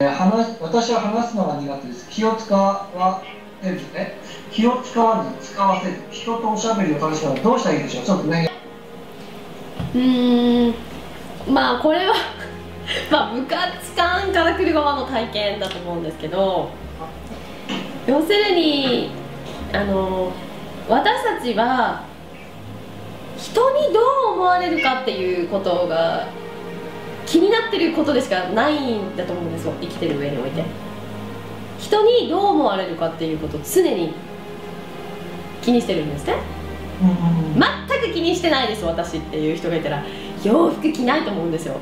私は話すのが苦手です。気を使わせずね、気を使わず使わせず、人とおしゃべりを楽しむのはどうしたらいいでしょう。ちょっとね。 まあこれはまあ部活感から来る側の体験だと思うんですけど、要するに私たちは人にどう思われるかっていうことが気になってることでしかないんだと思うんですよ、生きてる上において。人にどう思われるかっていうことを常に気にしてるんですね。全く気にしてないです私っていう人がいたら洋服着ないと思うんですよ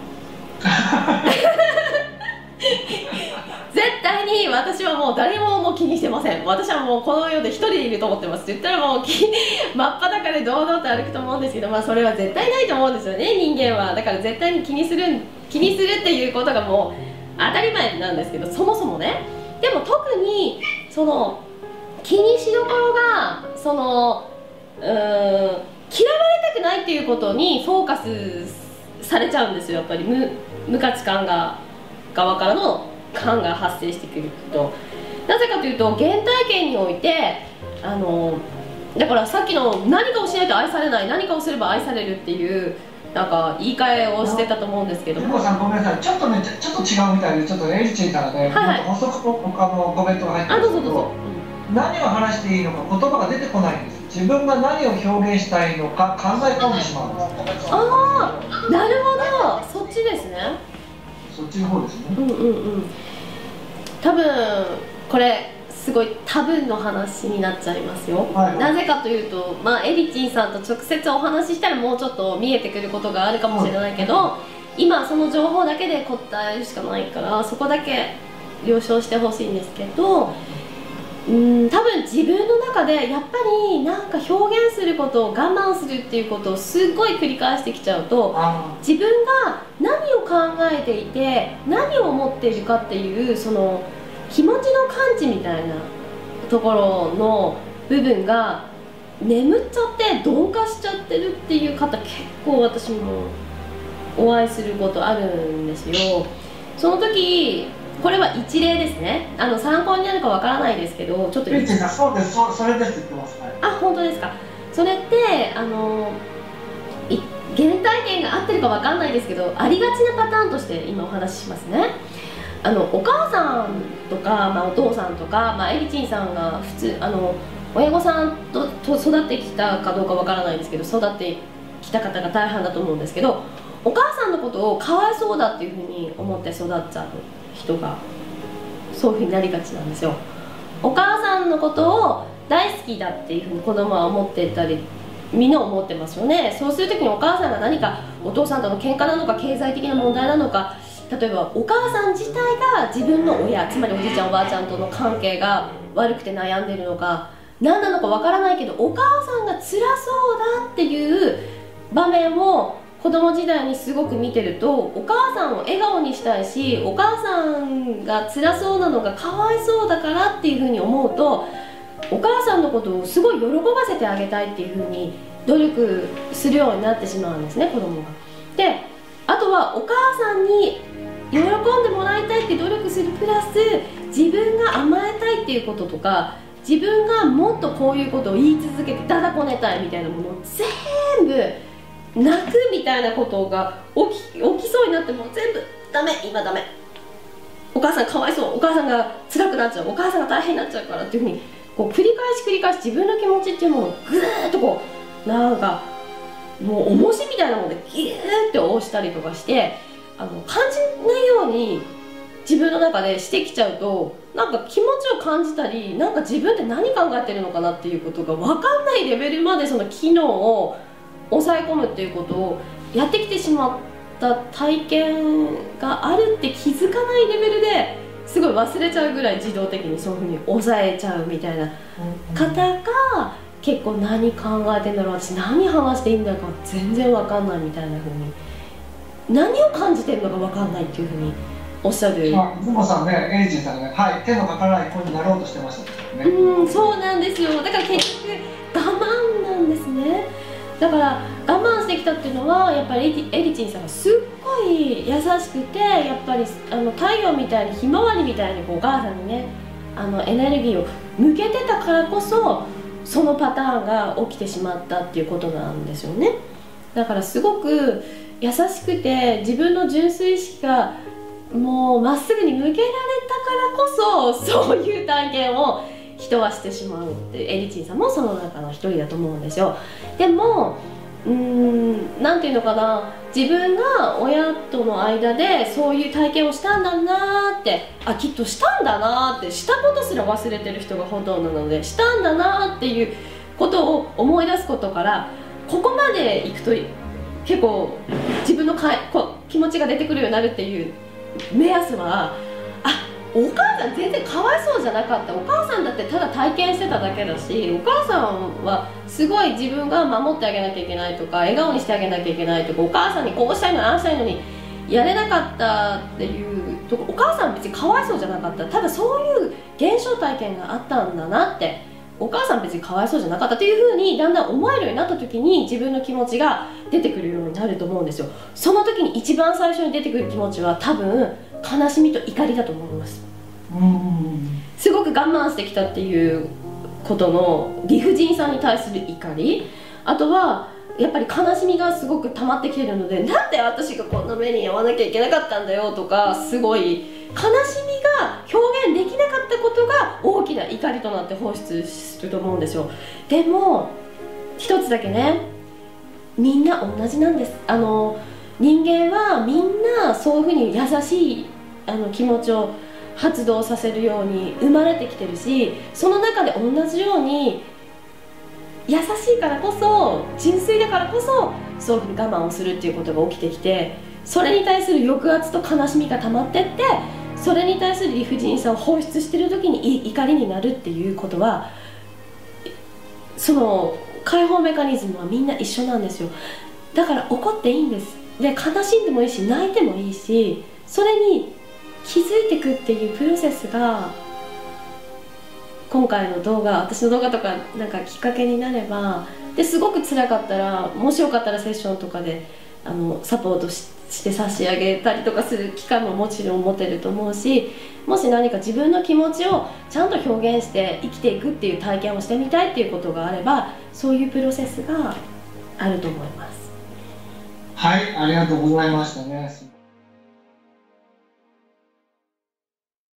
絶対に私はもう誰ももう気にしてません。私はもうこの世で一人でいると思ってますって言ったらもう真っ裸で堂々と歩くと思うんですけど、まあそれは絶対ないと思うんですよね、人間は。だから絶対に気にするっていうことがもう当たり前なんですけど、そもそもね。でも特にその気にしどころが嫌われたくないっていうことにフォーカスされちゃうんですよ、やっぱり無価値観側からの感が発生してくると。なぜかというと原体験においてだからさっきの何かをしないと愛されない、何かをすれば愛されるっていうなんか言い換えをしてたと思うんですけども、 さんごめんなさい、ちょっと違うみたいで、ちょっとエリチンからね、補足のコメントが入ってるんですけど、何を話していいのか言葉が出てこないんです。自分が何を表現したいのか考え込んでしまうんです。 ああ、なるほど、そっちですね。 そっちの方ですね。 多分これすごい多分の話になっちゃいますよ。なぜかというと、エリチンさんと直接お話ししたらもうちょっと見えてくることがあるかもしれないけど、今その情報だけで答えるしかないからそこだけ了承してほしいんですけど、多分自分の中でやっぱりなんか表現することを我慢するっていうことをすごい繰り返してきちゃうと、自分が何を考えていて何を思っているかっていうその気持ちの感知みたいなところの部分が眠っちゃって鈍化しちゃってるっていう方結構私もお会いすることあるんですよ。その時これは一例ですね。参考になるかわからないですけど、ちょっとそうです、それですって言ってます。 あ、本当ですか。それって原体験が合ってるかわかんないですけど、ありがちなパターンとして今お話ししますね。お母さんとか、お父さんとか、エリチンさんが普通親御さんと育ってきたかどうかわからないですけど、育ってきた方が大半だと思うんですけど、お母さんのことをかわいそうだっていうふうに思って育っちゃう人がそういうふうになりがちなんですよ。お母さんのことを大好きだっていうふうに子供は思ってたり、みんな思ってますよね。そうする時にお母さんが何かお父さんとの喧嘩なのか経済的な問題なのか、例えばお母さん自体が自分の親、つまりおじいちゃんおばあちゃんとの関係が悪くて悩んでるのか何なのかわからないけど、お母さんが辛そうだっていう場面を子供時代にすごく見てると、お母さんを笑顔にしたいし、お母さんが辛そうなのがかわいそうだからっていうふうに思うと、お母さんのことをすごい喜ばせてあげたいっていうふうに努力するようになってしまうんですね、子供が。で、あとはお母さんに喜んでもらいたいって努力するプラス、自分が甘えたいっていうこととか、自分がもっとこういうことを言い続けてだだこねたいみたいなものを全部泣くみたいなことが起きそうになっても全部ダメ、今ダメ、お母さんかわいそう、お母さんが辛くなっちゃう、お母さんが大変になっちゃうからっていうふうにこう繰り返し自分の気持ちっていうものをぐーっとこうなんかもう重しみたいなものでギューって押したりとかして感じないように自分の中でしてきちゃうと、なんか気持ちを感じたり、なんか自分って何考えてるのかなっていうことが分かんないレベルまでその機能を抑え込むっていうことをやってきてしまった体験があるって気づかないレベルですごい忘れちゃうぐらい自動的にそういうふうに抑えちゃうみたいな方が結構何考えてんだろう、私何話していいんだか全然分かんないみたいなふうに、何を感じてるのか分かんないっていうふうにおっしゃる。 ズモさんね、エイジンさんがね、手のかからない子になろうとしてましたね。 そうなんですよ。だから結局我慢なんですね。 だから我慢してきたっていうのはやっぱりエリチンさんがすっごい優しくて、やっぱり太陽みたいにひまわりみたいにこうお母さんにねエネルギーを向けてたからこそそのパターンが起きてしまったっていうことなんですよね。だからすごく優しくて自分の純粋意識がもうまっすぐに向けられたからこそそういう体験を人はしてしまうってエリチンさんもその中の一人だと思うんですよ。でもなんていうのかな、自分が親との間でそういう体験をしたんだなーって、きっとしたんだなーって、したことすら忘れてる人がほとんどなので、したんだなーっていうことを思い出すことからここまでいくと結構自分の気持ちが出てくるようになるっていう目安は、お母さん全然かわいそうじゃなかった、お母さんだってただ体験してただけだし、お母さんはすごい自分が守ってあげなきゃいけないとか笑顔にしてあげなきゃいけないとか、お母さんにこうしたいのにああしたいのにやれなかったっていうとこ、お母さん別にかわいそうじゃなかった、ただそういう現象体験があったんだなって、お母さん別にかわいそうじゃなかったっていう風にだんだん思えるようになった時に自分の気持ちが出てくるようになると思うんですよ。その時に一番最初に出てくる気持ちは多分悲しみと怒りだと思います。すごく我慢してきたっていうことの理不尽さに対する怒り、あとはやっぱり悲しみがすごく溜まってきてるので、なんで私がこんな目に遭わなきゃいけなかったんだよとか、すごい悲しみが表現できなかったことが大きな怒りとなって放出すると思うんですよ。でも一つだけね、みんな同じなんです。人間はみんなそういうふうに優しい気持ちを発動させるように生まれてきてるし、その中で同じように優しいからこそ、純粋だからこそそういうふうに我慢をするっていうことが起きてきて、それに対する抑圧と悲しみが溜まってって、それに対する理不尽さを放出してる時に怒りになるっていうことは、その解放メカニズムはみんな一緒なんですよ。だから怒っていいんです。で悲しんでもいいし泣いてもいいし、それに気づいていくっていうプロセスが今回の動画、私の動画とかなんかきっかけになれば、ですごく辛かったら、もしよかったらセッションとかでサポートして差し上げたりとかする機会ももちろん持てると思うし、もし何か自分の気持ちをちゃんと表現して生きていくっていう体験をしてみたいっていうことがあれば、そういうプロセスがあると思います。 はい、ありがとうございましたね。